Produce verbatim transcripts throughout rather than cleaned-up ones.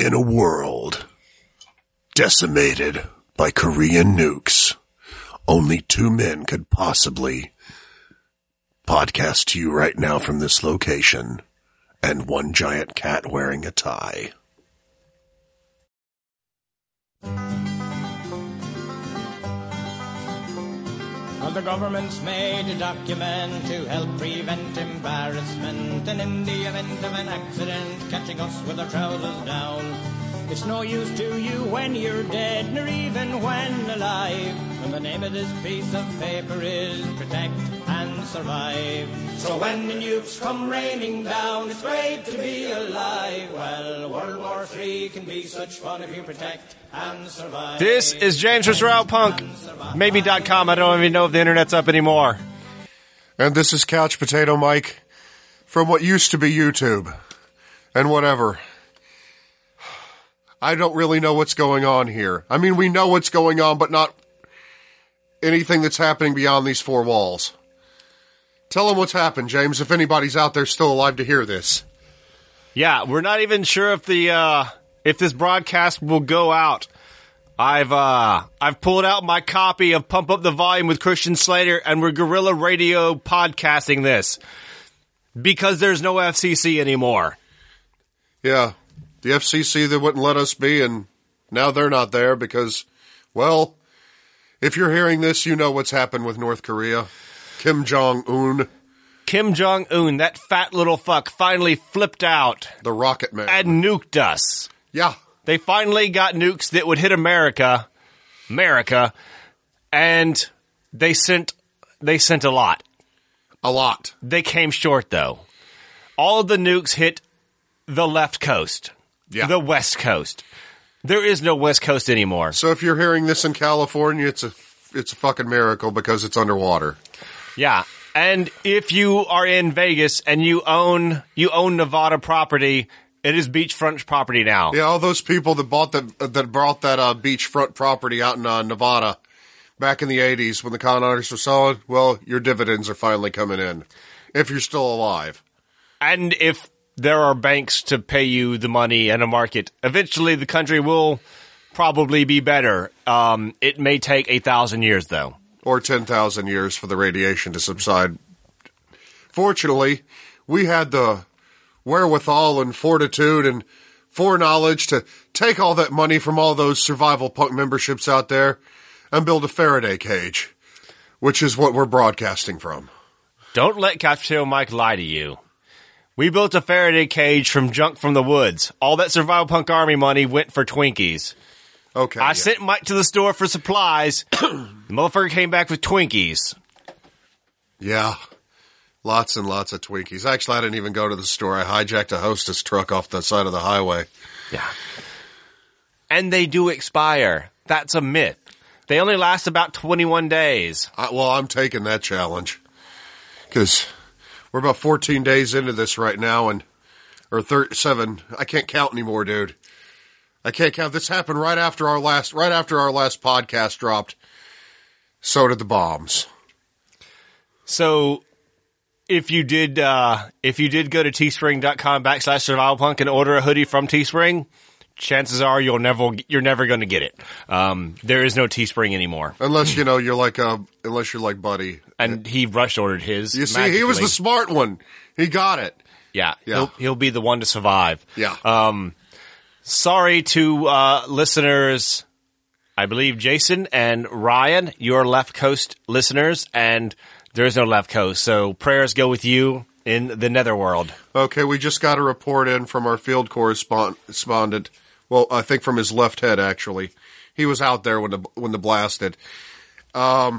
In a world decimated by Korean nukes, only two men could possibly podcast to you right now from this location, and one giant cat wearing a tie. Well, the government's made a document to help prevent embarrassment, and in the event of an accident, catching us with our trousers down. It's no use to you when you're dead, nor even when alive. And the name of this piece of paper is Protect and Survive. So when the nukes come raining down, it's great to be alive. Well, World War Three can be such fun if you protect and survive. This is James from Surround Punk. Maybe dot com. I don't even know if the internet's up anymore. And this is Couch Potato Mike from what used to be YouTube. And whatever. I don't really know what's going on here. I mean, we know what's going on, but not anything that's happening beyond these four walls. Tell them what's happened, James, if anybody's out there still alive to hear this. Yeah, we're not even sure if the uh, if this broadcast will go out. I've uh, I've pulled out my copy of Pump Up the Volume with Christian Slater, and we're guerrilla radio podcasting this because there's no F C C anymore. Yeah. The F C C, they wouldn't let us be, and now they're not there because, well, if you're hearing this, you know what's happened with North Korea. Kim Jong-un. Kim Jong-un, that fat little fuck, finally flipped out. The Rocket Man. And nuked us. Yeah. They finally got nukes that would hit America, America, and they sent, they sent a lot. A lot. They came short, though. All of the nukes hit the left coast. Yeah. The West Coast. There is no West Coast anymore. So if you're hearing this in California, it's a it's a fucking miracle because it's underwater. Yeah. And if you are in Vegas and you own you own Nevada property, it is beachfront property now. Yeah, all those people that bought the that brought that uh, beachfront property out in uh, Nevada back in the eighties when the con artists were selling, well, your dividends are finally coming in if you're still alive. And if there are banks to pay you the money and a market, eventually the country will probably be better. Um, it may take a thousand years, though. Or ten thousand years for the radiation to subside. Fortunately, we had the wherewithal and fortitude and foreknowledge to take all that money from all those survival punk memberships out there and build a Faraday cage, which is what we're broadcasting from. Don't let Couch Potato Mike lie to you. We built a Faraday cage from junk from the woods. All that Survival Punk Army money went for Twinkies. Okay. I yeah. sent Mike to the store for supplies. The motherfucker came back with Twinkies. Yeah. Lots and lots of Twinkies. Actually, I didn't even go to the store. I hijacked a Hostess truck off the side of the highway. Yeah. And they do expire. That's a myth. They only last about twenty-one days. I, well, I'm taking that challenge. Because we're about fourteen days into this right now, and or thirty-seven. I can't count anymore, dude. I can't count. This happened right after our last, right after our last podcast dropped. So did the bombs. So, if you did, uh, if you did go to teespring.com backslash survival punk and order a hoodie from Teespring, chances are you'll never, you're never going to get it. Um, there is no Teespring anymore. Unless, you know, you're like, uh, unless you're like Buddy. And he rush ordered his. You see, he was the smart one. He got it. Yeah. Yeah. He'll, he'll be the one to survive. Yeah. Um, sorry to, uh, listeners, I believe Jason and Ryan, your left coast listeners, and there is no left coast. So prayers go with you in the netherworld. Okay. We just got a report in from our field correspondent. Well, I think from his left head, actually. He was out there when the, when the blast hit. Um,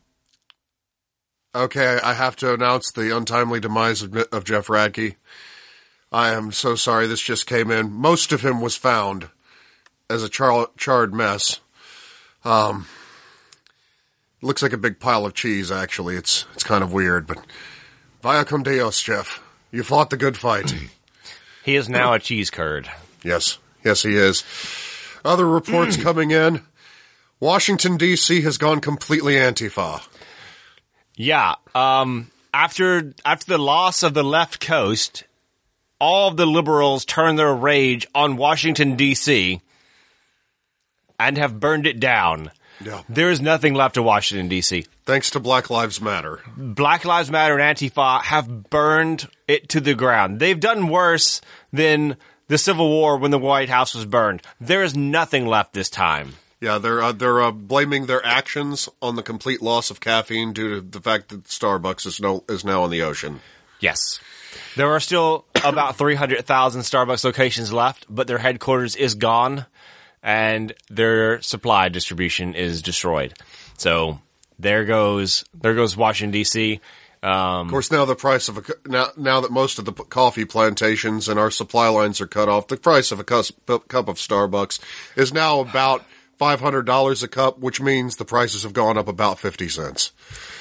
okay. I have to announce the untimely demise of, of Jeff Radke. I am so sorry. This just came in. Most of him was found as a char- charred mess. Um, looks like a big pile of cheese, actually. It's, it's kind of weird, but vaya con Dios, Jeff. You fought the good fight. He is now a cheese curd. Yes. Yes, he is. Other reports coming in. Washington, D C has gone completely Antifa. Yeah. Um, after, after the loss of the left coast, all of the liberals turned their rage on Washington, D C and have burned it down. Yeah. There is nothing left of Washington, D C Thanks to Black Lives Matter. Black Lives Matter and Antifa have burned it to the ground. They've done worse than the Civil War when the White House was burned. There is nothing left this time. Yeah, they're uh, they're uh, blaming their actions on the complete loss of caffeine due to the fact that Starbucks is no is now in the ocean. Yes. There are still about three hundred thousand Starbucks locations left, but their headquarters is gone and their supply distribution is destroyed. So there goes there goes Washington, D C Um, of course, now the price of a cu- now now that most of the p- coffee plantations and our supply lines are cut off, the price of a cus- p- cup of Starbucks is now about five hundred dollars a cup, which means the prices have gone up about fifty cents.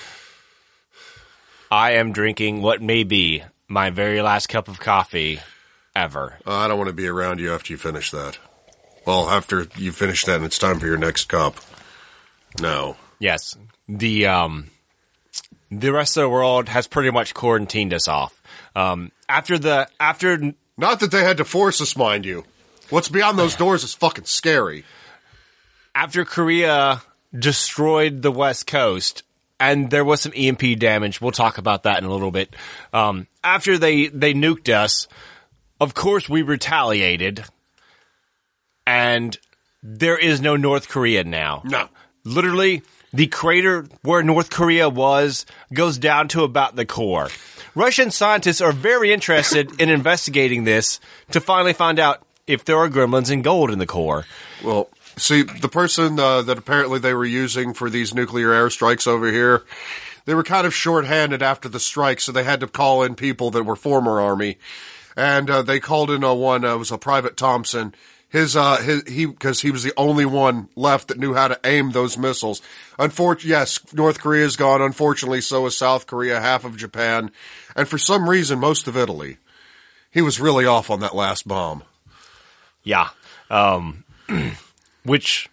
I am drinking what may be my very last cup of coffee ever. Uh, I don't want to be around you after you finish that. Well, after you finish that and it's time for your next cup. No. Yes. The um, the rest of the world has pretty much quarantined us off. Um, after the after Not that they had to force us, mind you. What's beyond those doors is fucking scary. after Korea destroyed the West Coast, and there was some E M P damage. We'll talk about that in a little bit. Um, after they they nuked us, of course we retaliated, and there is no North Korea now. No. Literally, the crater where North Korea was goes down to about the core. Russian scientists are very interested in investigating this to finally find out if there are gremlins and gold in the core. Well, see, the person uh, that apparently they were using for these nuclear airstrikes over here, they were kind of shorthanded after the strike, so they had to call in people that were former Army. And uh, they called in a one, uh, it was a Private Thompson. His, uh, his, he, because he was the only one left that knew how to aim those missiles. Unfortunately, yes, North Korea's gone. Unfortunately, so is South Korea, half of Japan, and for some reason, most of Italy. He was really off on that last bomb. Yeah. Um, which,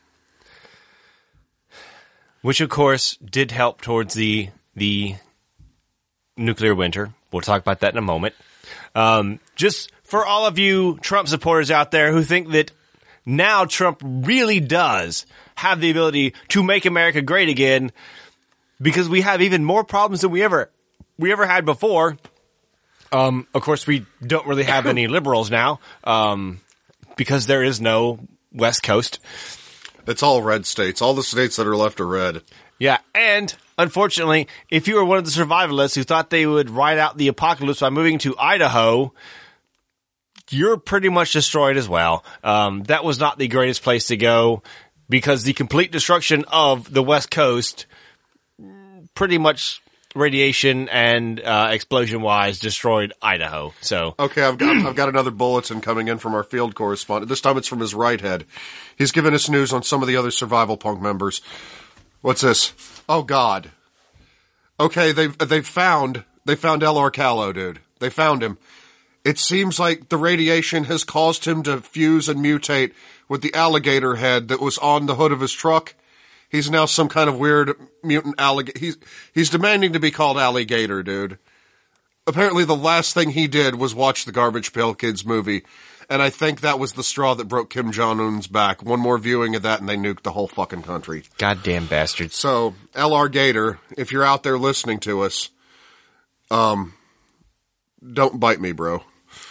which of course did help towards the, the nuclear winter. We'll talk about that in a moment. Um, just for all of you Trump supporters out there who think that now Trump really does have the ability to make America great again, because we have even more problems than we ever, we ever had before. Um, of course, we don't really have any liberals now, um, because there is no West Coast. It's all red states. All the states that are left are red. Yeah, and unfortunately, if you were one of the survivalists who thought they would ride out the apocalypse by moving to Idaho, you're pretty much destroyed as well. Um, that was not the greatest place to go, because the complete destruction of the West Coast, pretty much radiation and uh, explosion-wise, destroyed Idaho. So Okay, I've got I've got another bulletin coming in from our field correspondent. This time it's from his right head. He's giving us news on some of the other Survival Punk members. What's this? Oh God. Okay, they've they've found they found El Arcalo, dude. They found him. It seems like the radiation has caused him to fuse and mutate with the alligator head that was on the hood of his truck. He's now some kind of weird mutant alligator. He's, he's demanding to be called Alligator, dude. Apparently the last thing he did was watch the Garbage Pail Kids movie. And I think that was the straw that broke Kim Jong-un's back. One more viewing of that and they nuked the whole fucking country. goddamn bastards. So, L R Gator, if you're out there listening to us, um, don't bite me, bro.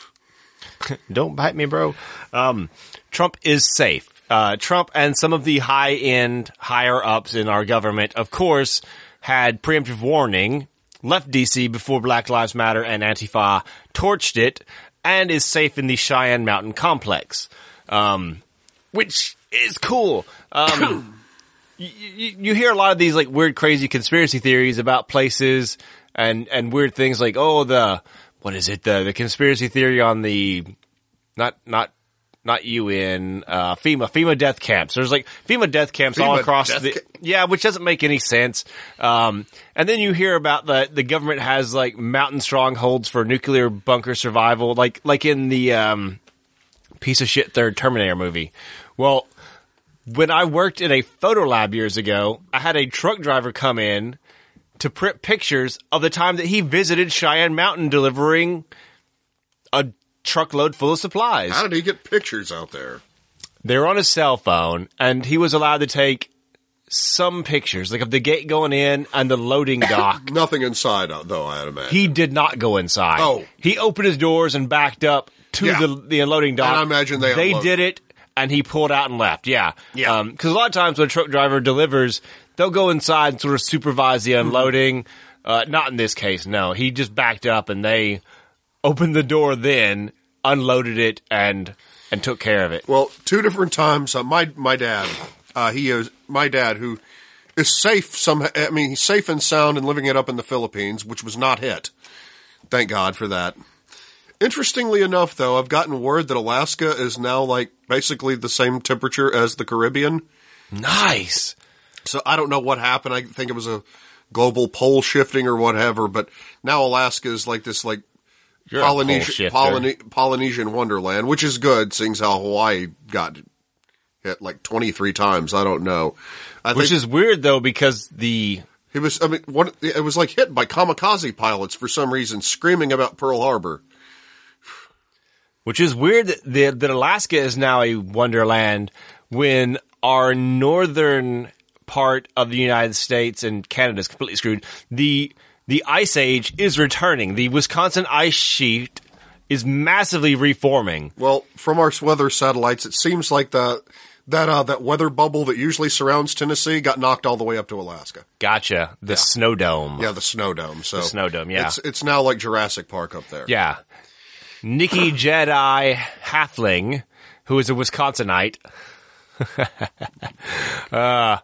Don't bite me, bro. Um, Trump is safe. Uh, Trump and some of the high-end, higher-ups in our government, of course, had preemptive warning, left D C before Black Lives Matter and Antifa torched it, and is safe in the Cheyenne Mountain complex, um, which is cool. Um, you, you, you hear a lot of these like weird, crazy conspiracy theories about places and, and weird things like, oh, the, what is it? The, the conspiracy theory on the, not, not, not U N, uh, FEMA, FEMA death camps. There's like FEMA death camps all FEMA across death the, ca- yeah, which doesn't make any sense. Um, and then you hear about the, the government has like mountain strongholds for nuclear bunker survival, like, like in the, um, piece of shit third Terminator movie. Well, when I worked in a photo lab years ago, I had a truck driver come in to print pictures of the time that he visited Cheyenne Mountain delivering a truckload full of supplies. How did he get pictures out there? They were on his cell phone, and he was allowed to take some pictures, like of the gate going in and the loading dock. Nothing inside, though, I'd imagine. He did not go inside. Oh. He opened his doors and backed up to Yeah. the, the unloading dock. And I imagine they They unload. did it, and he pulled out and left. Yeah. Yeah. Because a lot of times when a truck driver delivers, they'll go inside and sort of supervise the unloading. Uh, not in this case, no. He just backed up, and they opened the door then, unloaded it, and and took care of it. Well, two different times. Uh, my my dad, uh, he is my dad who is safe. Some, I mean, he's safe and sound and living it up in the Philippines, which was not hit. Thank God for that. Interestingly enough, though, I've gotten word that Alaska is now like basically the same temperature as the Caribbean. Nice. So I don't know what happened. I think it was a global pole shifting or whatever. But now Alaska is like this like You're a pole Polynesia, shifter. Polyne- Polynesian wonderland, which is good, seeing as how Hawaii got hit like twenty-three times. I don't know. I Which think is weird, though, because the... it was. I mean, one, it was like hit by kamikaze pilots for some reason, screaming about Pearl Harbor. Which is weird that, that, that Alaska is now a wonderland when our northern part of the United States and Canada is completely screwed. The the ice age is returning. The Wisconsin ice sheet is massively reforming. Well, from our weather satellites, it seems like the that uh, that weather bubble that usually surrounds Tennessee got knocked all the way up to Alaska. Gotcha. The snow dome. Yeah, the snow dome. So The snow dome, yeah. It's it's now like Jurassic Park up there. Yeah. Nikki Jedi Halfling, who is a Wisconsinite, uh,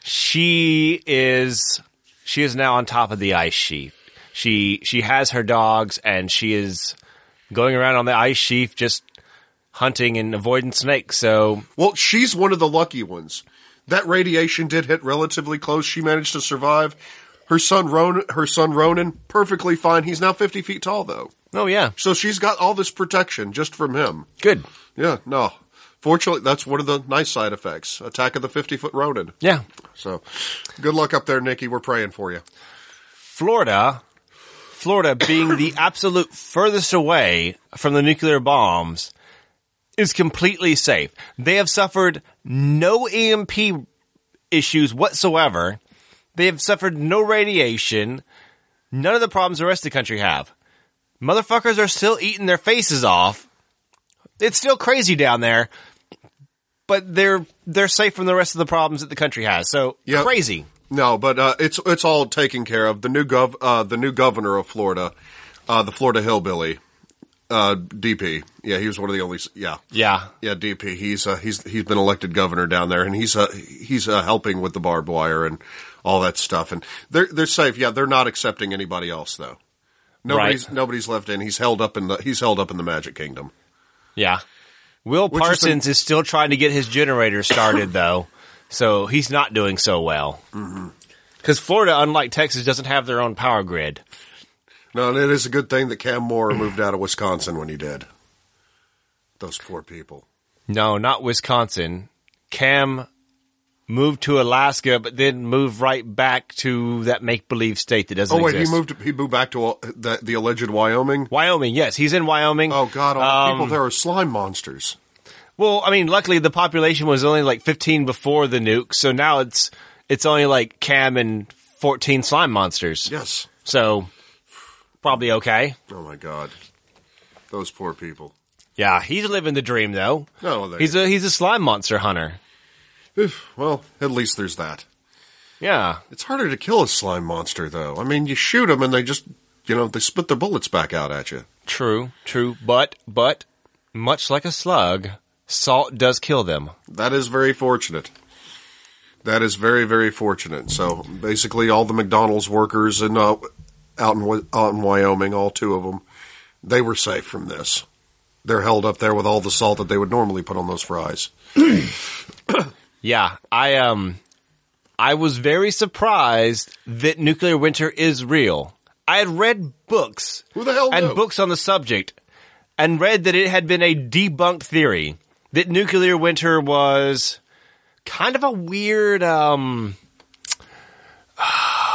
she is she is now on top of the ice sheet. She she has her dogs, and she is going around on the ice sheet just hunting and avoiding snakes. So Well, she's one of the lucky ones. That radiation did hit relatively close. She managed to survive. Her son Ronan, her son Ronan, perfectly fine. He's now fifty feet tall, though. oh yeah, So she's got all this protection just from him. good. Yeah, no. Fortunately, that's one of the nice side effects. Attack of the fifty-foot Ronin. Yeah. So, good luck up there, Nikki. We're praying for you. Florida, Florida being the absolute furthest away from the nuclear bombs, is completely safe. They have suffered no E M P issues whatsoever. They have suffered no radiation. None of the problems the rest of the country have. Motherfuckers are still eating their faces off. It's still crazy down there, but they're they're safe from the rest of the problems that the country has. So Yep. crazy. No, but uh, it's it's all taken care of. The new gov uh, the new governor of Florida, uh, the Florida hillbilly, uh, D P. Yeah, he was one of the only. Yeah, Yeah. yeah, D P. He's uh, he's he's been elected governor down there, and he's uh, he's uh, helping with the barbed wire and all that stuff. And they're they're safe. Yeah, they're not accepting anybody else though. Nobody's Right. nobody's left in. He's held up in the he's held up in the Magic Kingdom. Yeah. Will Which is Parsons the- is still trying to get his generator started, though, so he's not doing so well. Because Florida, unlike Texas, doesn't have their own power grid. No, and it is a good thing that Cam Moore moved out of Wisconsin when he did. Those poor people. No, not Wisconsin. Cam moved to Alaska, but then moved right back to that make-believe state that doesn't Oh wait, exist. he moved. He moved back to uh, the, the alleged Wyoming. Wyoming, yes. He's in Wyoming. Oh God, all the Um, people there are slime monsters. Well, I mean, luckily the population was only like fifteen before the nuke, so now it's it's only like Cam and fourteen slime monsters. Yes. So, probably okay. Oh my God, those poor people. Yeah, he's living the dream, though. No, they, He's a he's a slime monster hunter. well, at least there's that. Yeah. It's harder to kill a slime monster, though. I mean, you shoot them and they just, you know, they spit their bullets back out at you. True, true. But, but, much like a slug, salt does kill them. That is very fortunate. That is very, very fortunate. So basically, all the McDonald's workers in uh, out in Wy- out in Wyoming, all two of them, they were safe from this. They're held up there with all the salt that they would normally put on those fries. Yeah, I um, I was very surprised that nuclear winter is real. I had read books Who the hell and knew? books on the subject, and read that it had been a debunked theory that nuclear winter was kind of a weird um.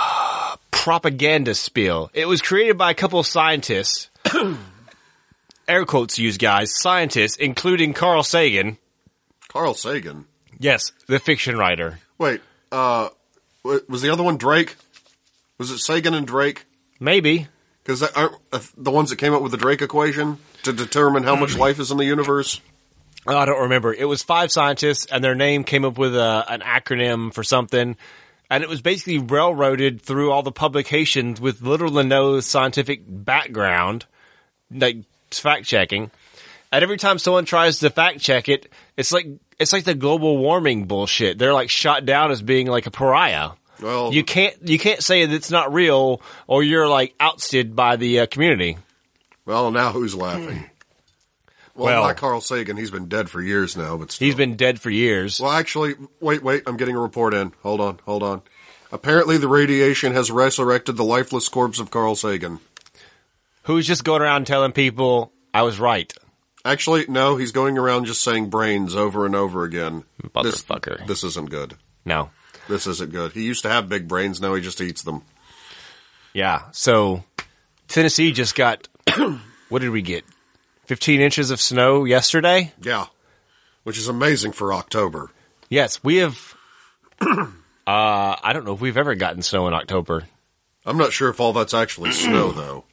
propaganda spiel. It was created by a couple of scientists, air quotes used, guys, scientists, including Carl Sagan. Carl Sagan? Yes, the fiction writer. Wait, uh, was the other one Drake? Was it Sagan and Drake? Maybe. Because aren't the ones that came up with the Drake equation to determine how much life is in the universe? Oh, I don't remember. It was five scientists, and their name came up with a, an acronym for something. And it was basically railroaded through all the publications with little to no scientific background, like fact checking. And every time someone tries to fact check it, it's like it's like the global warming bullshit. They're like shot down as being like a pariah. Well, you can't you can't say that it's not real, or you're like ousted by the uh, community. Well, now who's laughing? Well, Well- not Carl Sagan. He's been dead for years now, but still. He's been dead for years. Well, actually, wait, wait. I'm getting a report in. Hold on, hold on. Apparently, the radiation has resurrected the lifeless corpse of Carl Sagan. Who's just going around telling people I was right? Actually, no. He's going around just saying brains over and over again. This, Motherfucker. this isn't good. No. This isn't good. He used to have big brains. Now he just eats them. Yeah. So Tennessee just got, what did we get? fifteen inches of snow yesterday? Yeah, which is amazing for October. Yes, we have, uh, I don't know if we've ever gotten snow in October. I'm not sure if all that's actually snow, though.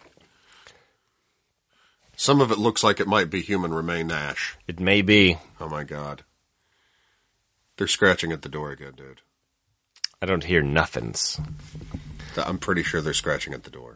Some of it looks like it might be human remain ash. It may be. Oh, my God. They're scratching at the door again, dude. I don't hear nothings. I'm pretty sure they're scratching at the door.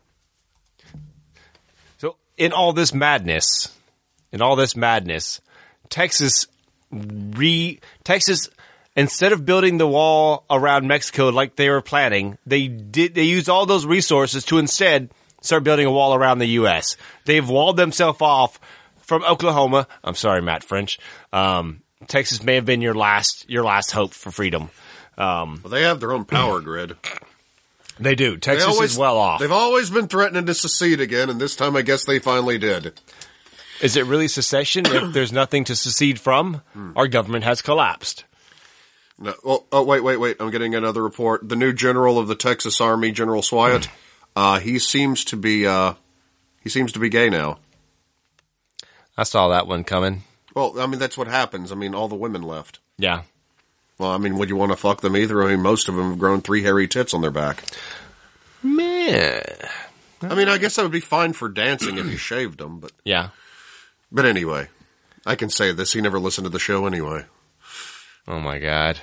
So in all this madness, in all this madness, Texas re Texas instead of building the wall around Mexico like they were planning, they did they used all those resources to instead start building a wall around the U S. They've walled themselves off from Oklahoma. I'm sorry, Matt French. Um, Texas may have been your last your last hope for freedom. Um, Well, they have their own power grid. they do. Texas They always, is well off. They've always been threatening to secede again, and this time I guess they finally did. Is it really secession if there's nothing to secede from? Our government has collapsed. No, oh, oh, wait, wait, wait. I'm getting another report. The new general of the Texas Army, General Swyat, uh, he seems to be, uh, he seems to be gay now. I saw that one coming. Well, I mean, that's what happens. I mean, all the women left. Yeah. Well, I mean, would you want to fuck them either? I mean, most of them have grown three hairy tits on their back. Man. I mean, I guess that would be fine for dancing if you shaved them, but, Yeah. but anyway, I can say this. He never listened to the show anyway. Oh my God.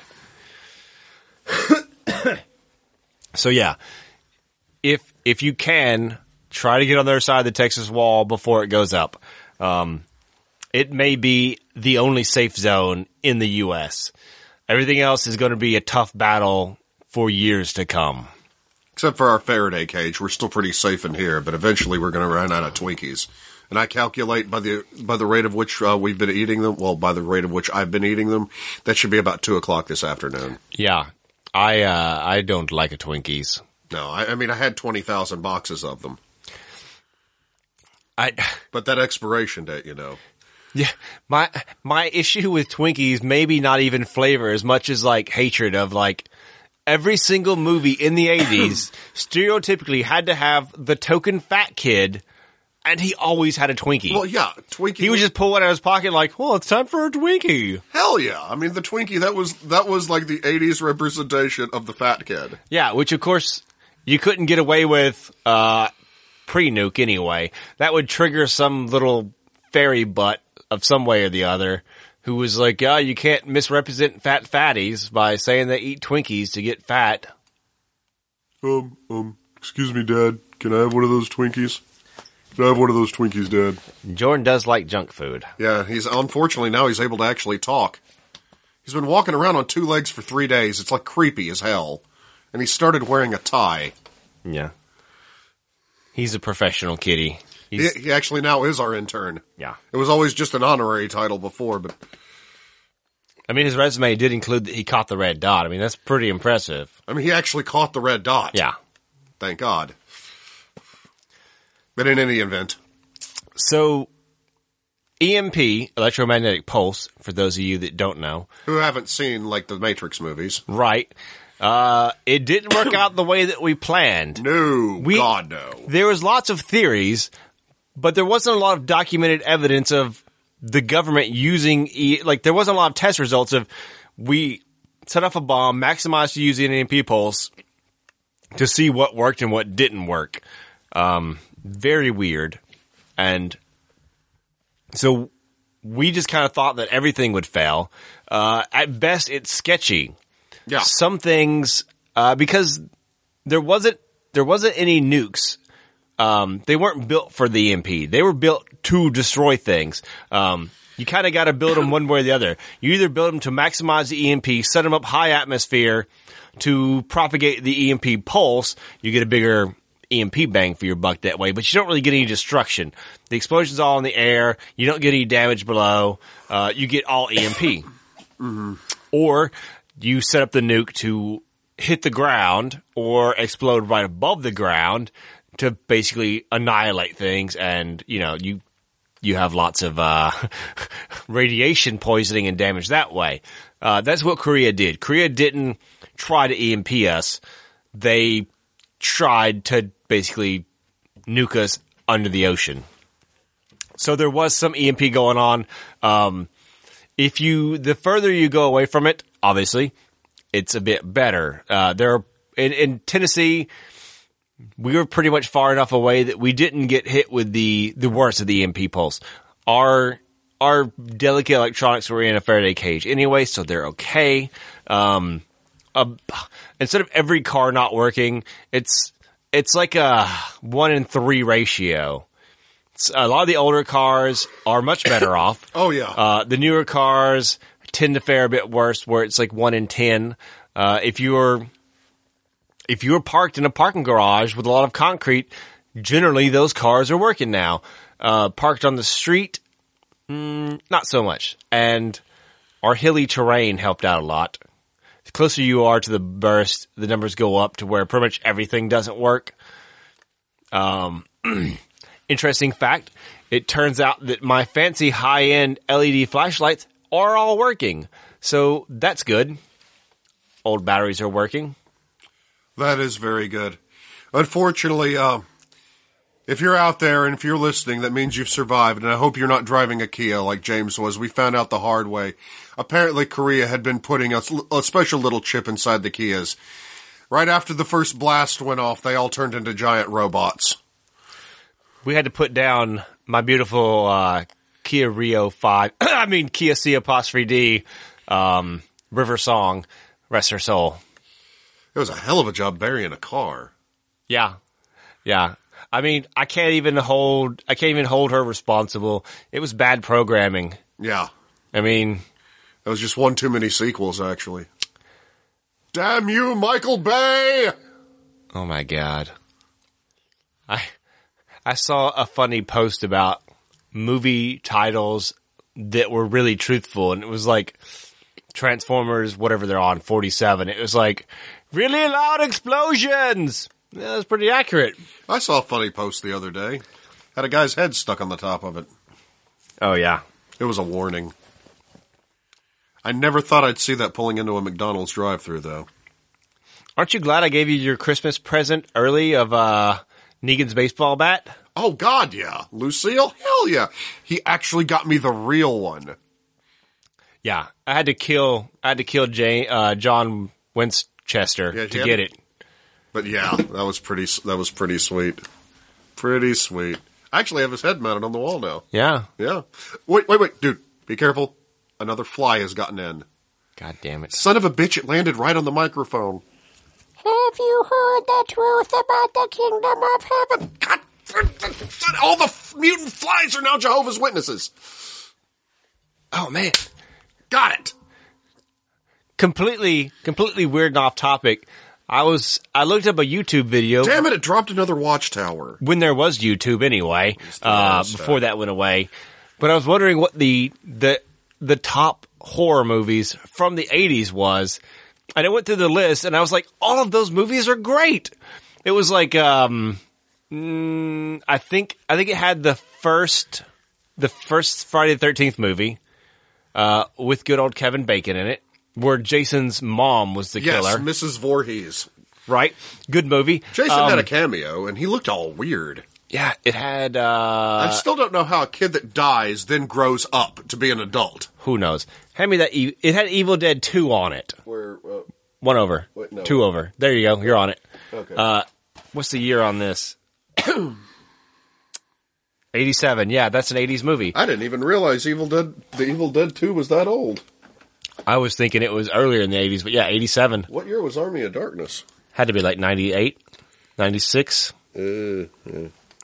So yeah, if if you can try to get on the other side of the Texas wall before it goes up, um, it may be the only safe zone in the U S. Everything else is going to be a tough battle for years to come. Except for our Faraday cage, we're still pretty safe in here, but eventually we're going to run out of Twinkies. And I calculate by the by the rate of which uh, we've been eating them, well, by the rate of which I've been eating them, that should be about two o'clock this afternoon. Yeah, I uh, I don't like a Twinkies. No, I, I mean, I had twenty thousand boxes of them. I But that expiration date, you know. yeah, my my issue with Twinkies maybe not even flavor as much as like hatred of like every single movie in the eighties stereotypically had to have the token fat kid. And he always had a Twinkie. Well, yeah, Twinkie. He would just pull one out of his pocket like, well, it's time for a Twinkie. Hell yeah. I mean, the Twinkie, that was that was like the eighties representation of the fat kid. Yeah, which of course you couldn't get away with uh, pre-nuke anyway. That would trigger some little fairy butt of some way or the other who was like, yeah, you can't misrepresent fat fatties by saying they eat Twinkies to get fat. Um, um, excuse me, Dad. Can I have one of those Twinkies? Can I have one of those Twinkies, Dad? Jordan does like junk food. Yeah, he's unfortunately now he's able to actually talk. He's been walking around on two legs for three days. It's like creepy as hell. And he started wearing a tie. Yeah. He's a professional kitty. He, He's, he actually now is our intern. yeah. It was always just an honorary title before, but I mean, his resume did include that he caught the red dot. I mean, that's pretty impressive. I mean, he actually caught the red dot. Yeah. Thank God. But in any event, So, E M P, electromagnetic pulse, for those of you that don't know, who haven't seen, like, the Matrix movies? right, uh, it didn't work out the way that we planned. No, We- God, no. There was lots of theories, but there wasn't a lot of documented evidence of the government using, e- like, there wasn't a lot of test results of we set off a bomb, maximized to use the E M P pulse to see what worked and what didn't work. Um, very weird. And so we just kind of thought that everything would fail. Uh, at best, it's sketchy. Yeah. Some things, uh, because there wasn't, there wasn't any nukes. Um, they weren't built for the E M P. They were built to destroy things. Um, you kind of got to build them one way or the other. You either build them to maximize the E M P, set them up high atmosphere to propagate the E M P pulse. You get a bigger E M P bang for your buck that way, but you don't really get any destruction. The explosion's all in the air. You don't get any damage below. Uh, you get all E M P. Mm-hmm. Or you set up the nuke to hit the ground or explode right above the ground to basically annihilate things, and, you know, you you have lots of uh radiation poisoning and damage that way. Uh that's what Korea did. Korea didn't try to E M P us. They tried to basically nuke us under the ocean. So there was some E M P going on. Um if you the further you go away from it, obviously, it's a bit better. Uh there are, in, in Tennessee, we were pretty much far enough away that we didn't get hit with the, the worst of the E M P pulse. Our, our delicate electronics were in a Faraday cage anyway, so they're okay. Um, uh, instead of every car not working, it's, it's like a one in three ratio. It's, a lot of the older cars are much better off. Oh, yeah. Uh, the newer cars tend to fare a bit worse, where it's like one in ten. Uh, if you're, If you were parked in a parking garage with a lot of concrete, generally those cars are working now. Uh, parked on the street, mm, not so much. And our hilly terrain helped out a lot. The closer you are to the burst, the numbers go up to where pretty much everything doesn't work. Um, interesting fact, it turns out that my fancy high-end L E D flashlights are all working. So that's good. Old batteries are working. That is very good. Unfortunately, uh, if you're out there and if you're listening, that means you've survived, and I hope you're not driving a Kia like James was. We found out the hard way. Apparently, Korea had been putting a, a special little chip inside the Kias. Right after the first blast went off, they all turned into giant robots. We had to put down my beautiful uh, Kia Rio five, I mean Kia C apostrophe D, um, River Song, rest her soul. It was a hell of a job burying a car. Yeah. Yeah. I mean, I can't even hold, I can't even hold her responsible. It was bad programming. Yeah. I mean, that was just one too many sequels, actually. Damn you, Michael Bay! Oh my God. I, I saw a funny post about movie titles that were really truthful, and it was like Transformers, whatever they're on, forty-seven. It was like, really loud explosions! Yeah, that's pretty accurate. I saw a funny post the other day. Had a guy's head stuck on the top of it. Oh, yeah. It was a warning. I never thought I'd see that pulling into a McDonald's drive-thru, though. Aren't you glad I gave you your Christmas present early of uh, Negan's baseball bat? Oh, God, yeah. Lucille? Hell yeah. He actually got me the real one. Yeah, I had to kill. I had to kill Jay, uh, John Winchester Yeah, to yeah. get it. But yeah, that was pretty. That was pretty sweet. Pretty sweet. I actually have his head mounted on the wall now. Yeah. Yeah. Wait, wait, wait, dude. Be careful. Another fly has gotten in. God damn it! Son of a bitch! It landed right on the microphone. Have you heard the truth about the kingdom of heaven? God, all the f- mutant flies are now Jehovah's Witnesses. Oh man. Got it. Completely, completely weird and off topic. I was, I looked up a YouTube video. Damn it! It dropped another watchtower. When there was YouTube anyway, uh, was, uh, before that went away. But I was wondering what the, the, the top horror movies from the eighties was. And I went through the list and I was like, all of those movies are great. It was like, um, mm, I think, I think it had the first, the first Friday the thirteenth movie. Uh, with good old Kevin Bacon in it, where Jason's mom was the Yes, killer. Missus Voorhees. Right? Good movie. Jason Um, had a cameo, and he looked all weird. Yeah, it had, uh... I still don't know how a kid that dies then grows up to be an adult. Who knows? Hand me that. E- it had Evil Dead two on it. Where, uh, One over. Wait, no. Two over. There you go. You're on it. Okay. Uh, what's the year on this? eighty-seven. Yeah, that's an eighties movie. I didn't even realize Evil Dead, the Evil Dead two was that old. I was thinking it was earlier in the eighties, but yeah, eighty-seven. What year was Army of Darkness? Had to be like ninety-eight, ninety-six. Uh, uh,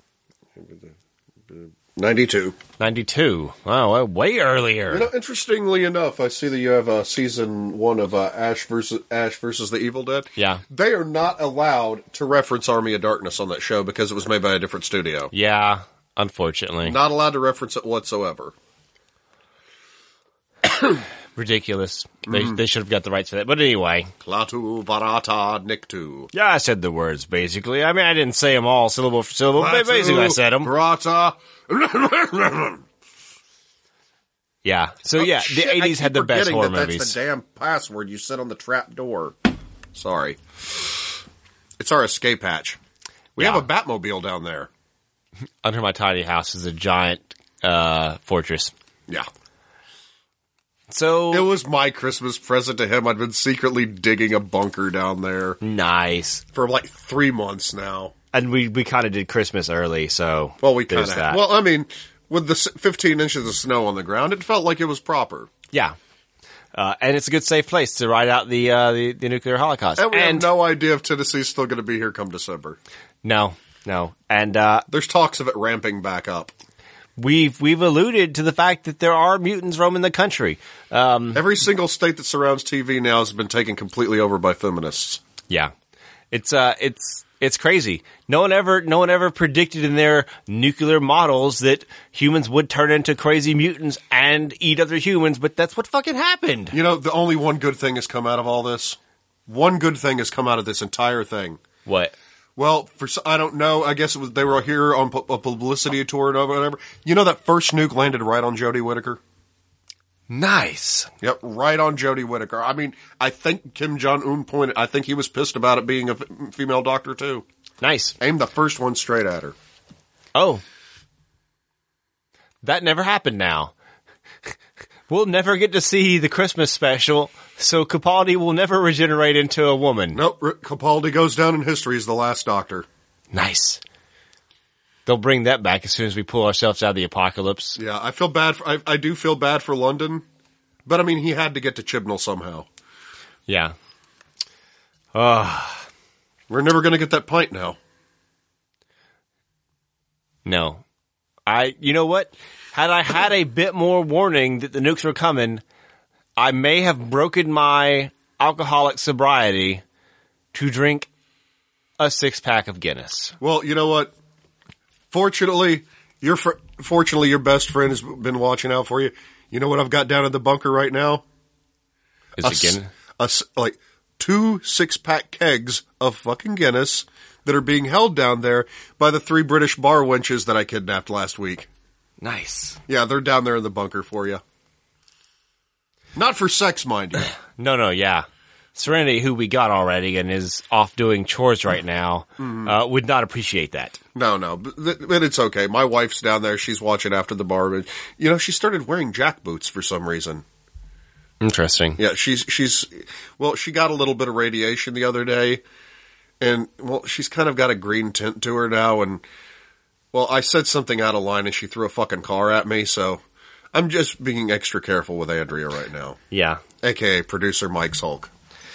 ninety-two. ninety-two. Wow, way earlier. You know, interestingly enough, I see that you have uh, season one of uh, Ash versus Ash versus the Evil Dead. Yeah. They are not allowed to reference Army of Darkness on that show because it was made by a different studio. Yeah, unfortunately. Not allowed to reference it whatsoever. Ridiculous. They mm. they should have got the rights to that. But anyway. Klaatu Barata Niktu. Yeah, I said the words, basically. I mean, I didn't say them all syllable for syllable, but basically I said them. Barata. Yeah. So, yeah, oh, the shit, eighties had the best horror that movies. That's the damn password you set on the trap door. Sorry. It's our escape hatch. We yeah. have a Batmobile down there. Under my tiny house is a giant uh, fortress. Yeah. So it was my Christmas present to him. I'd been secretly digging a bunker down there. Nice. For like three months now. And we, we kind of did Christmas early, so well, we kind of that. Well, I mean, with the fifteen inches of snow on the ground, it felt like it was proper. Yeah. Uh, and it's a good safe place to ride out the uh, the, the nuclear holocaust. And we and, have no idea if Tennessee's still going to be here come December. No, no. And uh, there's talks of it ramping back up. We've we've alluded to the fact that there are mutants roaming the country. Um, Every single state that surrounds T V now has been taken completely over by feminists. Yeah, it's uh, it's it's crazy. No one ever no one ever predicted in their nuclear models that humans would turn into crazy mutants and eat other humans, but that's what fucking happened. You know, the only one good thing has come out of all this. One good thing has come out of this entire thing. What? Well, for I don't know. I guess it was they were here on a publicity tour or whatever. You know that first nuke landed right on Jodie Whittaker? Nice. Yep, right on Jodie Whittaker. I mean, I think Kim Jong-un pointed, I think he was pissed about it being a f- female doctor too. Nice. Aimed the first one straight at her. Oh. That never happened now. We'll never get to see the Christmas special, so Capaldi will never regenerate into a woman. Nope, Capaldi goes down in history as the last doctor. Nice. They'll bring that back as soon as we pull ourselves out of the apocalypse. Yeah, I feel bad. For, I, I do feel bad for London, but I mean, he had to get to Chibnall somehow. Yeah. Uh, We're never going to get that pint now. No. I. You know what? Had I had a bit more warning that the nukes were coming, I may have broken my alcoholic sobriety to drink a six-pack of Guinness. Well, you know what? Fortunately, your fr- fortunately your best friend has been watching out for you. You know what I've got down in the bunker right now? Is a, it Guinness? A, like two six-pack kegs of fucking Guinness that are being held down there by the three British bar wenches that I kidnapped last week. Nice. Yeah, they're down there in the bunker for you. Not for sex, mind you. no, no, yeah. Serenity, who we got already and is off doing chores right now, mm-hmm. uh, would not appreciate that. No, no, but, but it's okay. My wife's down there. She's watching after the bar. But, you know, she started wearing jack boots for some reason. Interesting. Yeah, she's, she's, well, she got a little bit of radiation the other day. And, well, she's kind of got a green tint to her now. And, well, I said something out of line and she threw a fucking car at me. So I'm just being extra careful with Andrea right now. Yeah. A K A producer Mike's Hulk.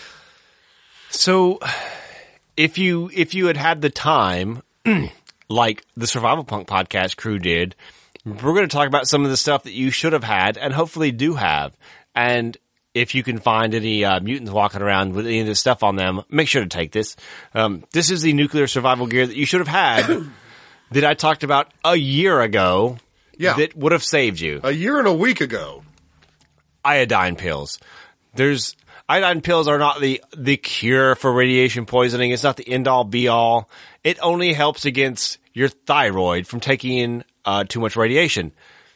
So, if you if you had had the time, like the Survival Punk podcast crew did, we're going to talk about some of the stuff that you should have had and hopefully do have. And if you can find any uh, mutants walking around with any of this stuff on them, make sure to take this. Um, this is the nuclear survival gear that you should have had that I talked about a year ago. Yeah. That would have saved you. A year and a week ago. Iodine pills. There's... Iodine pills are not the, the cure for radiation poisoning. It's not the end-all, be-all. It only helps against your thyroid from taking in uh, too much radiation.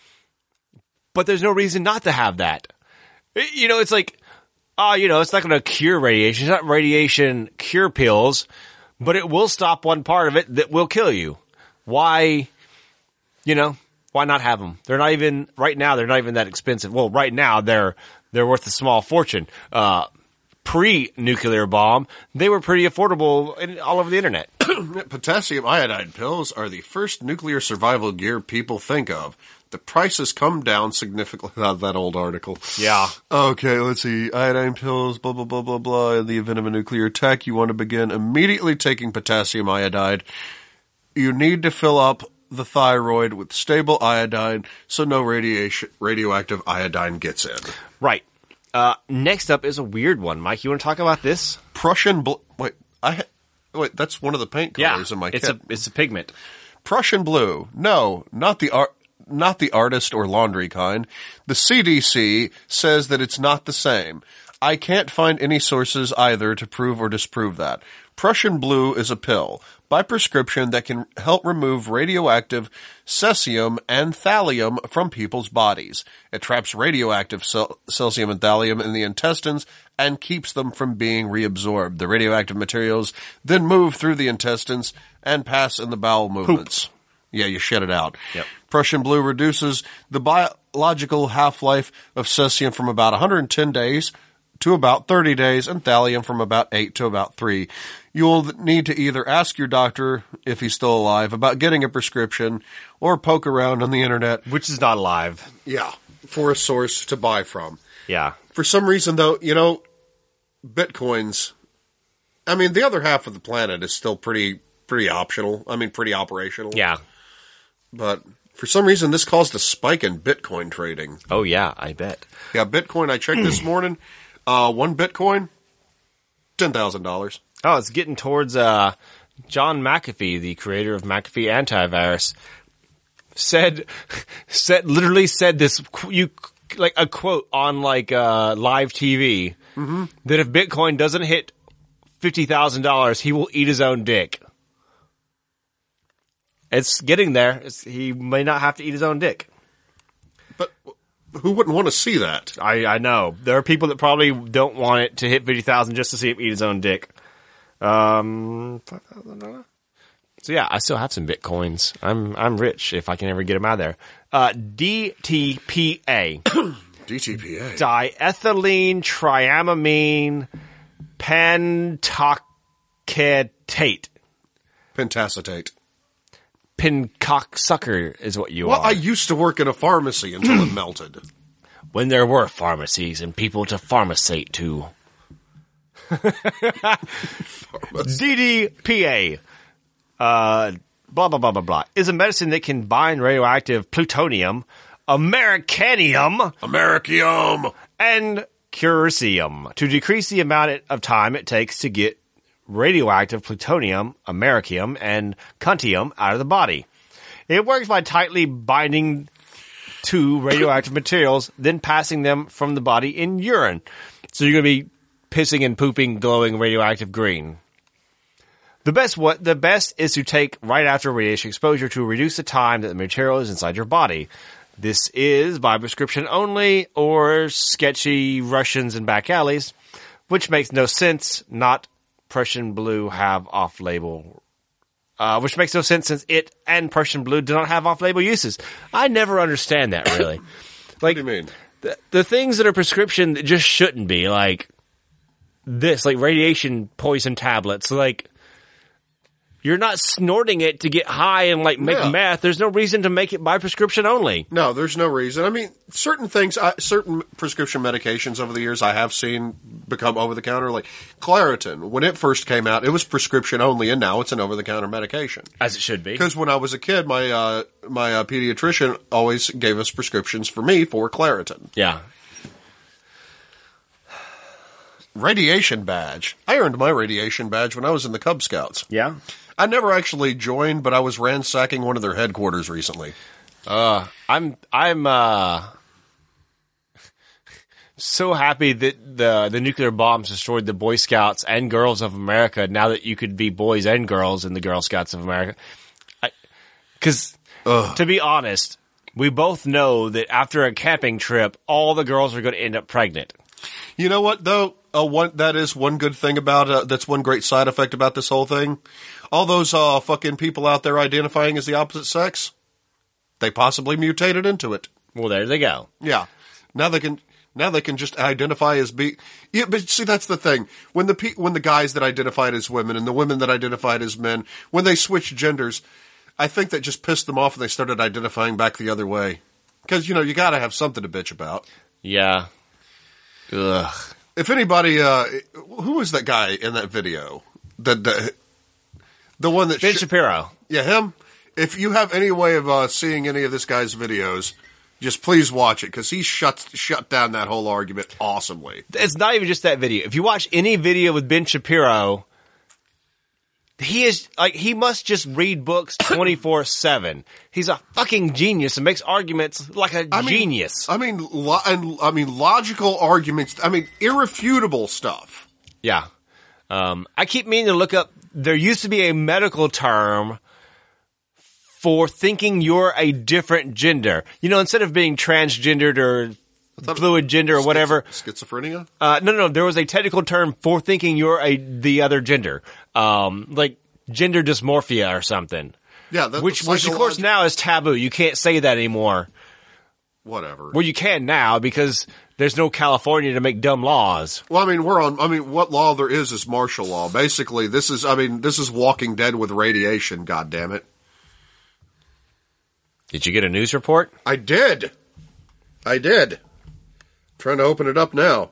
But there's no reason not to have that. It, you know, it's like, oh, uh, you know, it's not going to cure radiation. It's not radiation cure pills, but it will stop one part of it that will kill you. why, you know, why not have them? They're not even, right now, they're not even that expensive. Well, right now, they're they're worth a small fortune. Uh, pre-nuclear bomb, they were pretty affordable in, all over the internet. Potassium iodide pills are the first nuclear survival gear people think of. The prices come down significantly. Not that old article. Yeah. Okay, let's see. Iodine pills, blah, blah, blah, blah, blah. In the event of a nuclear attack, you want to begin immediately taking potassium iodide. You need to fill up the thyroid with stable iodine so no radiation, radioactive iodine gets in. Right. Uh, next up is a weird one. Mike, you want to talk about this? Prussian blue. Wait, I ha- wait. That's one of the paint colors in my it's kit. a it's a pigment. Prussian blue. No, not the art. Not the artist or laundry kind. The C D C says that it's not the same. I can't find any sources either to prove or disprove that. Prussian blue is a pill by prescription that can help remove radioactive cesium and thallium from people's bodies. It traps radioactive cel- cesium and thallium in the intestines and keeps them from being reabsorbed. The radioactive materials then move through the intestines and pass in the bowel movements. Poop. Yeah, you shit it out. Yep. Prussian blue reduces the biological half-life of cesium from about one hundred ten days to about thirty days and thallium from about eight to about three. You'll need to either ask your doctor, if he's still alive, about getting a prescription or poke around on the internet. Which is not alive. Yeah, for a source to buy from. Yeah. For some reason, though, you know, Bitcoins, I mean, the other half of the planet is still pretty, pretty optional. I mean, pretty operational. Yeah. But for some reason, this caused a spike in Bitcoin trading. Oh, yeah, I bet. Yeah, Bitcoin, I checked this morning. Uh, one Bitcoin, ten thousand dollars. Oh, it's getting towards uh, John McAfee, the creator of McAfee Antivirus, said, said literally said this, you like a quote on like uh, live T V, mm-hmm. that if Bitcoin doesn't hit fifty thousand dollars, he will eat his own dick. It's getting there. It's, he may not have to eat his own dick. But who wouldn't want to see that? I, I know. There are people that probably don't want it to hit fifty thousand just to see him eat his own dick. Um, five thousand dollars? So yeah, I still have some Bitcoins. I'm I'm rich if I can ever get them out of there. Uh, D T P A. D T P A. Diethylene triamine pentoxetate. Pentacetate. Pincocksucker is what you well, are. Well, I used to work in a pharmacy until it melted. When there were pharmacies and people to pharmacate to. D D P A. Uh, blah, blah, blah, blah, blah. Is a medicine that can bind radioactive plutonium, americanium, americium, and curium to decrease the amount of time it takes to get radioactive plutonium, americium, and cuntium out of the body. It works by tightly binding to radioactive materials, then passing them from the body in urine. So you're going to be pissing and pooping glowing radioactive green. The best what the best is to take right after radiation exposure to reduce the time that the material is inside your body. This is by prescription only or sketchy Russians in back alleys, which makes no sense. Not Prussian blue have off-label, uh, which makes no sense since it and Prussian blue do not have off-label uses. I never understand that, really. Like, what do you mean? The, the things that are prescription that just shouldn't be, like this, like radiation poison tablets, like you're not snorting it to get high and like make yeah. meth. There's no reason to make it by prescription only. No, there's no reason. I mean, certain things, I, certain prescription medications over the years I have seen become over-the-counter, like Claritin. When it first came out, it was prescription only, and now it's an over-the-counter medication. As it should be. Because when I was a kid, my uh, my uh, pediatrician always gave us prescriptions for me for Claritin. Yeah. Radiation badge. I earned my radiation badge when I was in the Cub Scouts. Yeah? I never actually joined, but I was ransacking one of their headquarters recently. Uh, I'm, I'm, uh, so happy that the, the nuclear bombs destroyed the Boy Scouts and Girls of America now that you could be boys and girls in the Girl Scouts of America. I, cause, Ugh. to be honest, we both know that after a camping trip, all the girls are going to end up pregnant. You know what, though? uh, one that is one good thing about uh, that's one great side effect about this whole thing. All those uh, fucking people out there identifying as the opposite sex, they possibly mutated into it. Well, there they go. Yeah. Now they can now they can just identify as be. Yeah, but see, that's the thing. When the pe- when the guys that identified as women and the women that identified as men, when they switched genders, I think that just pissed them off and they started identifying back the other way. Because, you know, you got to have something to bitch about. Yeah. Ugh. If anybody, uh, who was that guy in that video? The the, the one that Ben sh- Shapiro. Yeah, him. If you have any way of uh, seeing any of this guy's videos, just please watch it because he shut shut down that whole argument awesomely. It's not even just that video. If you watch any video with Ben Shapiro, he is like he must just read books twenty-four seven. He's a fucking genius and makes arguments like a I mean, genius. I mean, lo- and I mean logical arguments. I mean, irrefutable stuff. Yeah. Um, I keep meaning to look up. There used to be a medical term for thinking you're a different gender. You know, instead of being transgendered or fluid gender or Schizo- whatever. Schizophrenia? Uh, no, no, no. There was a technical term for thinking you're a the other gender, um, like gender dysmorphia or something. Yeah, that, Which, which of course now is taboo. You can't say that anymore. Whatever. Well, you can now because there's no California to make dumb laws. Well, I mean, we're on. I mean, what law there is is martial law. Basically, this is. I mean, this is Walking Dead with radiation. God damn it! Did you get a news report? I did. I did. Trying to open it up now.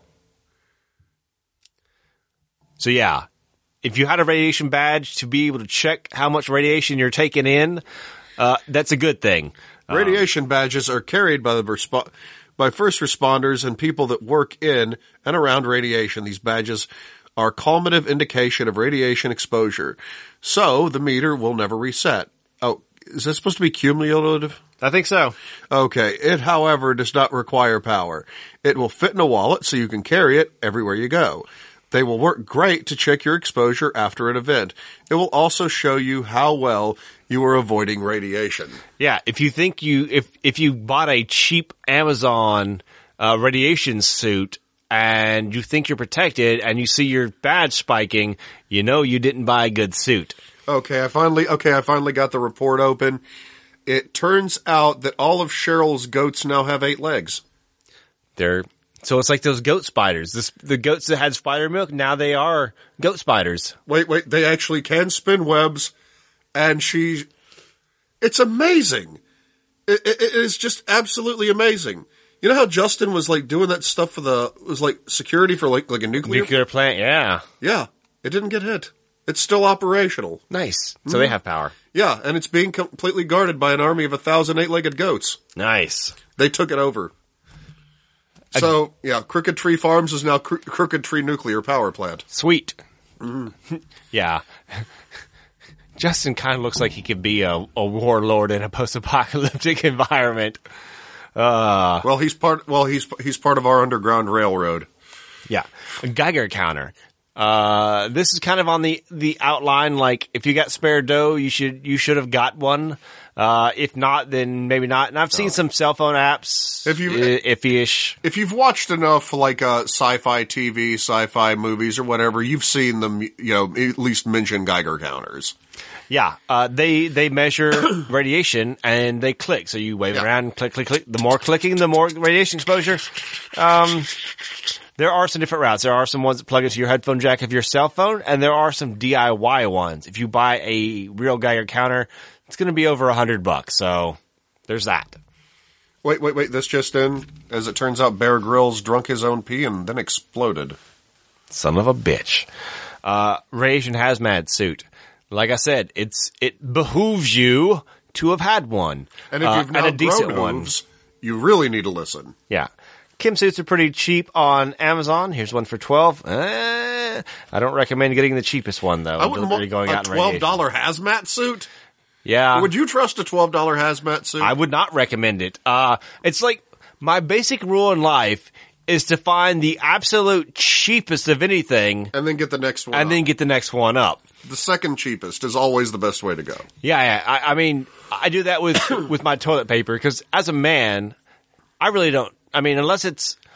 So yeah, if you had a radiation badge to be able to check how much radiation you're taking in, uh, that's a good thing. Radiation um, badges are carried by the resp- by first responders and people that work in and around radiation. These badges are cumulative indication of radiation exposure, so the meter will never reset. Oh, is that supposed to be cumulative? I think so. Okay. It, however, does not require power. It will fit in a wallet so you can carry it everywhere you go. They will work great to check your exposure after an event. It will also show you how well you are avoiding radiation. Yeah, if you think you if if you bought a cheap Amazon uh, radiation suit and you think you're protected and you see your badge spiking, you know you didn't buy a good suit. Okay, I finally okay, I finally got the report open. It turns out that all of Cheryl's goats now have eight legs. They're so it's like those goat spiders. This, the goats that had spider milk, now they are goat spiders. Wait, wait, they actually can spin webs, and she... It's amazing. It, it, it is just absolutely amazing. You know how Justin was, like, doing that stuff for the... It was, like, security for, like, like a nuclear... Nuclear plant, yeah. Yeah, it didn't get hit. It's still operational. Nice. So they have power. Yeah, and it's being completely guarded by an army of a thousand eight-legged goats. Nice. They took it over. So, yeah, Crooked Tree Farms is now Cro- Crooked Tree Nuclear Power Plant. Sweet. Mm-hmm. Yeah. Justin kind of looks like he could be a, a warlord in a post-apocalyptic environment. Uh, well, he's part. Well, he's he's part of our Underground Railroad. Yeah, a Geiger counter. Uh, this is kind of on the the outline. Like, if you got spare dough, you should you should have got one. Uh, if not, then maybe not. And I've seen no. some cell phone apps. If you uh, iffy-ish. If you've watched enough like uh, sci-fi T V, sci-fi movies, or whatever, you've seen them. You know, at least mention Geiger counters. Yeah, uh, they they measure radiation and they click. So you wave yeah. around, and click, click, click. The more clicking, the more radiation exposure. Um, there are some different routes. There are some ones that plug into your headphone jack of your cell phone, and there are some D I Y ones. If you buy a real Geiger counter, it's going to be over a hundred bucks. So there's that. Wait, wait, wait! This just in. As it turns out, Bear Grylls drunk his own pee and then exploded. Son of a bitch. Uh, radiation hazmat suit. Like I said, it's it behooves you to have had one. And if you've uh, now and a decent grown one, hooves, you really need to listen. Yeah. Kim suits are pretty cheap on Amazon. Here's one for twelve. Eh, I don't recommend getting the cheapest one though. I wouldn't want going a out in twelve dollar hazmat suit. Yeah. Would you trust a twelve dollar hazmat suit? I would not recommend it. Uh, it's like my basic rule in life is to find the absolute cheapest of anything, and then get the next one, and up. then get the next one up. The second cheapest is always the best way to go. Yeah, yeah. I, I mean, I do that with with my toilet paper because as a man, I really don't. I mean, unless it's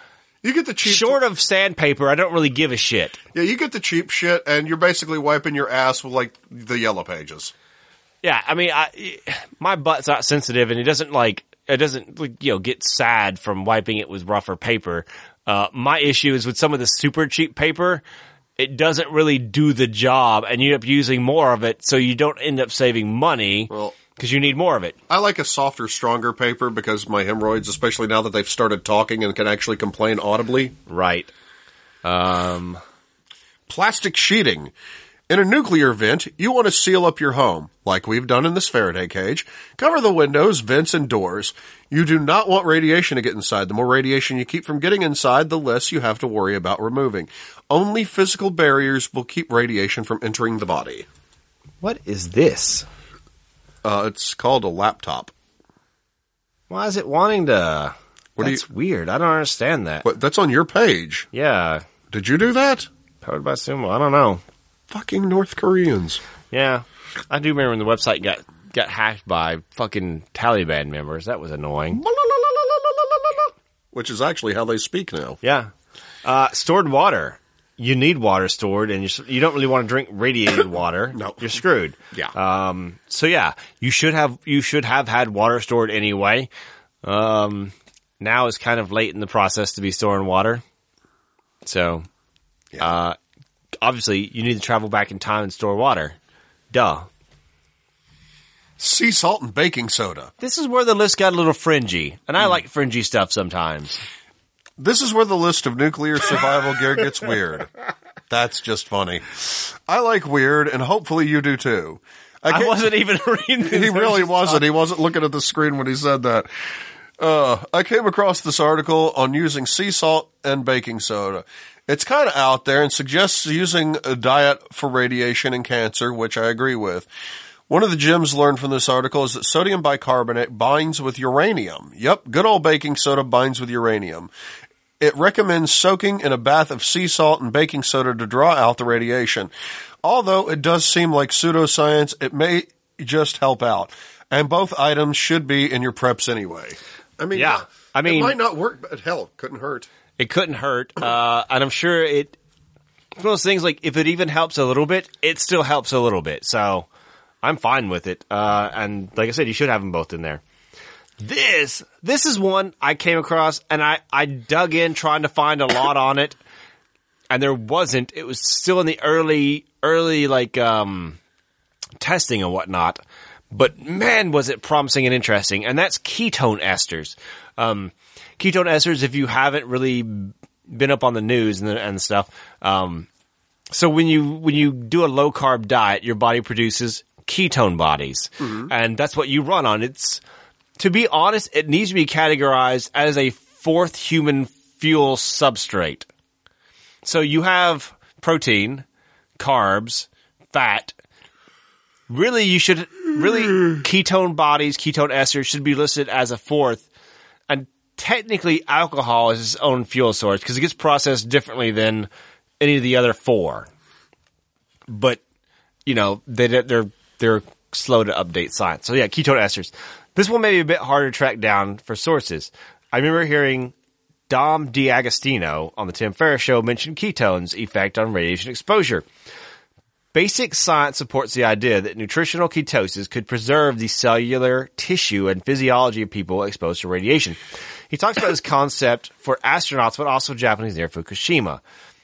You get the cheap Short of sandpaper, I don't really give a shit. Yeah, you get the cheap shit, and you're basically wiping your ass with, like, the Yellow Pages. Yeah, I mean, I, my butt's not sensitive, and it doesn't, like, it doesn't, like, you know, get sad from wiping it with rougher paper. Uh, my issue is with some of the super cheap paper, it doesn't really do the job, and you end up using more of it, so you don't end up saving money. Well, because you need more of it. I like a softer, stronger paper because my hemorrhoids, especially now that they've started talking and can actually complain audibly. Right. Um, Plastic sheeting. In a nuclear vent, you want to seal up your home, like we've done in this Faraday cage. Cover the windows, vents, and doors. You do not want radiation to get inside. The more radiation you keep from getting inside, the less you have to worry about removing. Only physical barriers will keep radiation from entering the body. what is this? Uh, it's called a laptop. Why is it wanting to... What do That's weird. I don't understand that. But that's on your page. Yeah. Did you do that? Powered by Sumo. I don't know. Fucking North Koreans. Yeah. I do remember when the website got, got hacked by fucking Taliban members. That was annoying. Which is actually how they speak now. Yeah. Uh, stored water. You need water stored, and you you don't really want to drink radiated water. No. You're screwed. Yeah. Um. So yeah, you should have you should have had water stored anyway. Um. Now it's kind of late in the process to be storing water. So, Yeah. uh, obviously you need to travel back in time and store water. Duh. Sea salt and baking soda. This is where the list got a little fringy, and I like fringy stuff sometimes. This is where the list of nuclear survival gear gets weird. That's just funny. I like weird, and hopefully you do too. I can't- wasn't even reading this. He really wasn't. He wasn't looking at the screen when he said that. Uh, I came across this article on using sea salt and baking soda. It's kind of out there and suggests using a diet for radiation and cancer, which I agree with. One of the gems learned from this article is that sodium bicarbonate binds with uranium. Yep, good old baking soda binds with uranium. It recommends soaking in a bath of sea salt and baking soda to draw out the radiation. Although it does seem like pseudoscience, it may just help out. And both items should be in your preps anyway. I mean, Yeah, I mean- it might not work, but hell, couldn't hurt. It couldn't hurt, uh, and I'm sure it. It's one of those things like if it even helps a little bit, it still helps a little bit. So I'm fine with it. Uh, and like I said, you should have them both in there. This this is one I came across, and I I dug in trying to find a lot on it, and there wasn't. It was still in the early early like um, testing and whatnot. But man, was it promising and interesting. And that's ketone esters. Um, ketone esters, if you haven't really been up on the news and, the, and stuff. Um, so when you, when you do a low carb diet, your body produces ketone bodies. Mm-hmm. And that's what you run on. It's, to be honest, it needs to be categorized as a fourth human fuel substrate. So you have protein, carbs, fat. Really, you should, really, ketone bodies, ketone esters should be listed as a fourth. And technically, alcohol is its own fuel source because it gets processed differently than any of the other four. But, you know, they, they're, they're slow to update science. So yeah, ketone esters. This one may be a bit harder to track down for sources. I remember hearing Dom D'Agostino on the Tim Ferriss Show mention ketones' effect on radiation exposure. Basic science supports the idea that nutritional ketosis could preserve the cellular tissue and physiology of people exposed to radiation. He talks about this concept for astronauts, but also Japanese near Fukushima.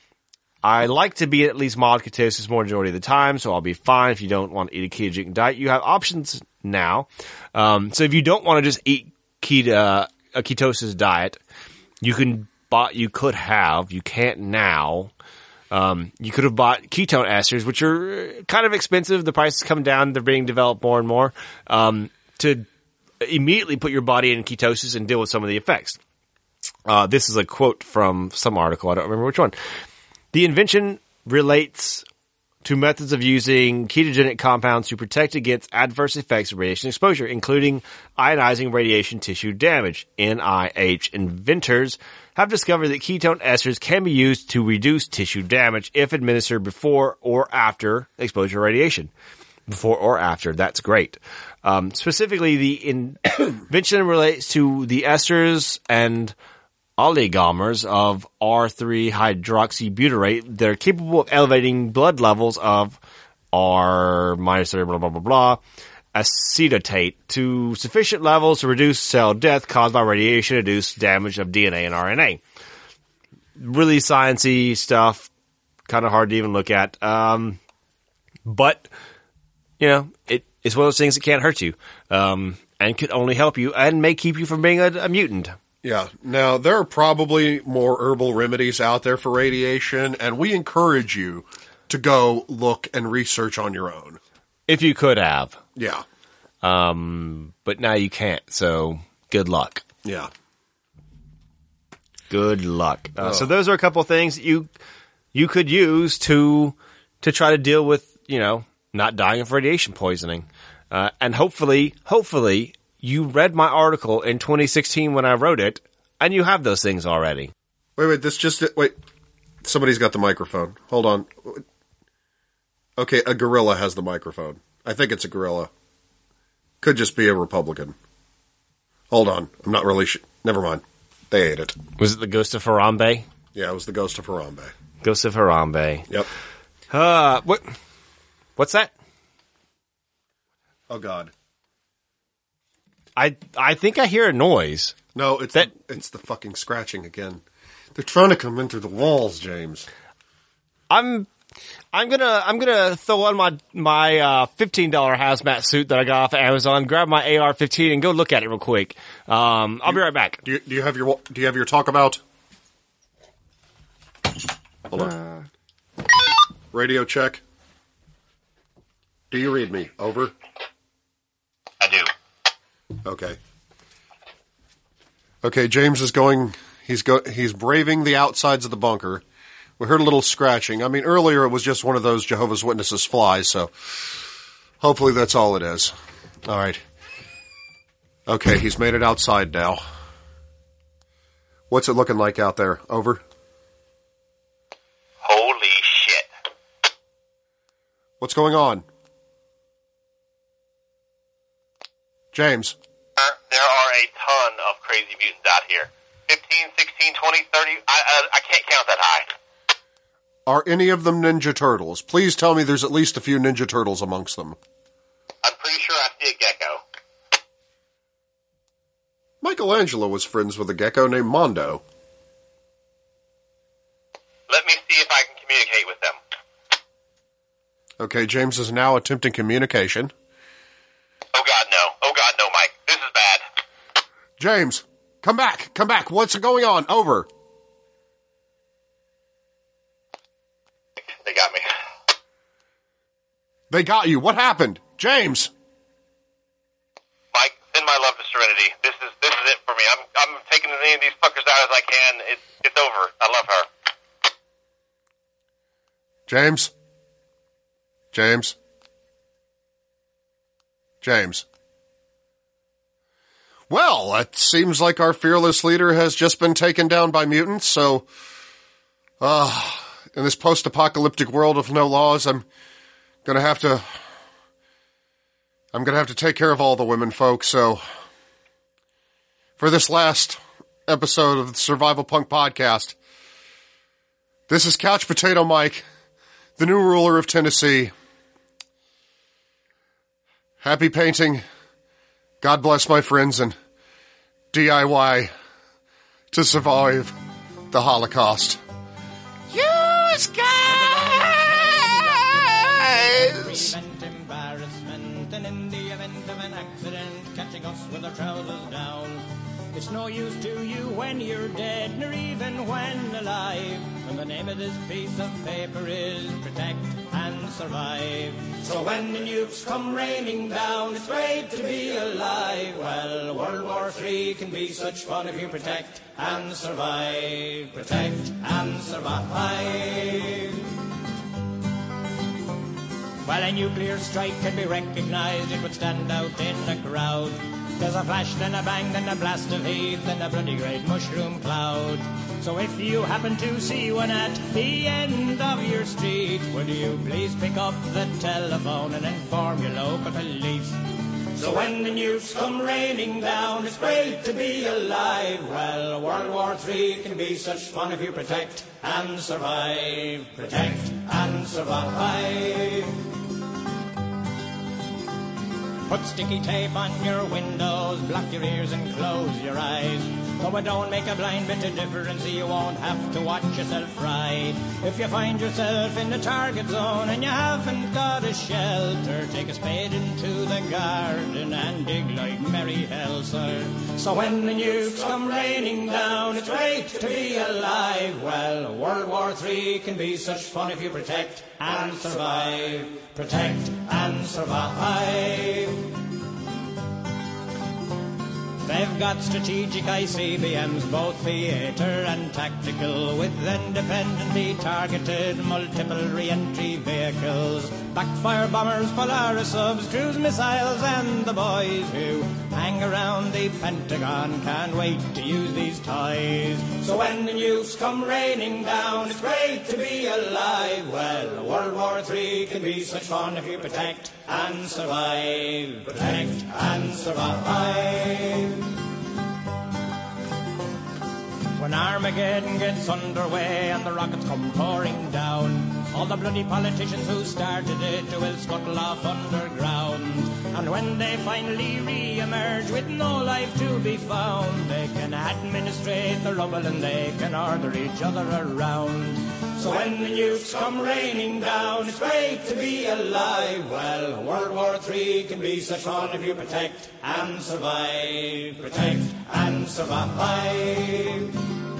I like to be at least mild ketosis more majority of the time, so I'll be fine if you don't want to eat a ketogenic diet. You have options now. Um, so if you don't want to just eat keto, uh, a ketosis diet, you can, but you could have, you can't now. Um, you could have bought ketone esters, which are kind of expensive. The prices come down. They're being developed more and more, um, to immediately put your body in ketosis and deal with some of the effects. Uh, this is a quote from some article. I don't remember which one. The invention relates to methods of using ketogenic compounds to protect against adverse effects of radiation exposure, including ionizing radiation tissue damage. N I H inventors have discovered that ketone esters can be used to reduce tissue damage if administered before or after exposure to radiation. Before or after, that's great. Um, specifically, the invention relates to the esters and oligomers of R three hydroxybutyrate. They're capable of elevating blood levels of R minus blah, blah, blah, blah, acetate to sufficient levels to reduce cell death caused by radiation-induced damage of D N A and R N A. Really sciencey stuff, kind of hard to even look at. Um, but, you know, it, it's one of those things that can't hurt you, um, and could only help you and may keep you from being a, a mutant. Yeah. Now, there are probably more herbal remedies out there for radiation, and we encourage you to go look and research on your own. If you could have. Yeah. Um, but now you can't, so good luck. Yeah. Good luck. Uh, oh. So those are a couple of things that you you could use to to try to deal with, you know, not dying of radiation poisoning. Uh, and hopefully, hopefully, you read my article in twenty sixteen when I wrote it, and you have those things already. Wait, wait, this just... Wait. Somebody's got the microphone. Hold on. Okay, a gorilla has the microphone. I think it's a gorilla. Could just be a Republican. Hold on. I'm not really sure. Never mind. They ate it. Was it the Ghost of Harambe? Yeah, it was the Ghost of Harambe. Ghost of Harambe. Yep. Uh, what? What's that? Oh, God. I I think I hear a noise. No, it's That- the, it's the fucking scratching again. They're trying to come in through the walls, James. I'm I'm gonna I'm gonna throw on my my uh, fifteen dollar hazmat suit that I got off of Amazon, grab my A R fifteen, and go look at it real quick. Um, I'll be right back. Do you, do you have your do you have your talk about? Hold on. Radio check. Do you read me? Over. I do. Okay. Okay, James is going. He's go. He's braving the outsides of the bunker. We heard a little scratching. I mean, earlier it was just one of those Jehovah's Witnesses flies, so hopefully that's all it is. All right. Okay, he's made it outside now. What's it looking like out there? Over. Holy shit. What's going on? James. There are a ton of crazy mutants out here. fifteen, sixteen, twenty, thirty. I, I, I can't count that high. Are any of them Ninja Turtles? Please tell me there's at least a few Ninja Turtles amongst them. I'm pretty sure I see a gecko. Michelangelo was friends with a gecko named Mondo. Let me see if I can communicate with them. Okay, James is now attempting communication. Oh God, no. Oh God, no, Mike. This is bad. James, come back, come back. What's going on? Over. They got me. They got you. What happened? James. Mike, send my love to Serenity. This is this is it for me. I'm I'm taking as many of these fuckers out as I can. It's it's over. I love her. James. James. James. Well, it seems like our fearless leader has just been taken down by mutants, so, uh, in this post-apocalyptic world of no laws, I'm gonna have to, I'm gonna have to take care of all the women folk, so, for this last episode of the Survival Punk Podcast, this is Couch Potato Mike, the new ruler of Tennessee. Happy painting. God bless my friends, and D I Y to survive the Holocaust. Use guys! Prevent embarrassment, and in the event of an accident, catching us with our trousers down. It's no use to you when you're dead, nor even when alive. And the name of this piece of paper is protect and survive. So when the nukes come raining down, it's great to be alive. Well, World War Three can be such fun if you protect and survive. Protect and survive. While a nuclear strike can be recognized, it would stand out in a crowd. There's a flash, then a bang, then a blast of heat, then a bloody great mushroom cloud. So if you happen to see one at the end of your street, would you please pick up the telephone and inform your local police? So when the nukes come raining down, it's great to be alive. Well, World War Three can be such fun if you protect and survive. Protect and survive. Put sticky tape on your windows, block your ears and close your eyes. Though it don't make a blind bit of difference, you won't have to watch yourself fry. If you find yourself in the target zone and you haven't got a shelter, take a spade into the garden and dig like merry hell, sir. So when the nukes come raining down, it's great to be alive. Well, World War Three can be such fun if you protect and survive. Protect and survive. They've got strategic I C B Ms, both theatre and tactical, with independently targeted multiple re-entry vehicles, backfire bombers, Polaris subs, cruise missiles, and the boys who hang around the Pentagon can't wait to use these toys. So when the nukes come raining down, it's great to be alive. Well, World War Three can be such fun if you protect and survive. Protect and survive. When Armageddon gets underway and the rockets come pouring down, all the bloody politicians who started it will scuttle off underground. And when they finally re-emerge with no life to be found, they can administrate the rubble and they can order each other around. So when the nukes come raining down, it's great to be alive. Well, World War Three can be such fun if you protect and survive. Protect and survive.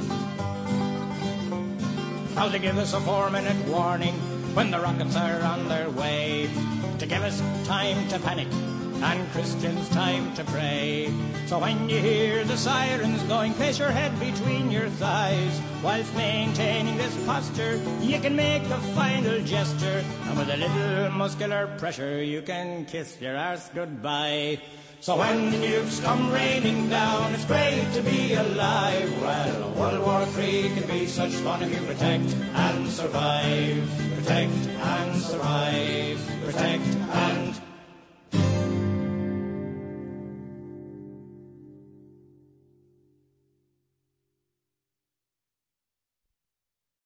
Now to give us a four-minute warning when the rockets are on their way, to give us time to panic and Christians time to pray. So when you hear the sirens going, place your head between your thighs. Whilst maintaining this posture, you can make a final gesture, and with a little muscular pressure, you can kiss your arse goodbye. So when the nukes come raining down, it's great to be alive. Well, World War Three can be such fun if you protect and survive. Protect and survive. Protect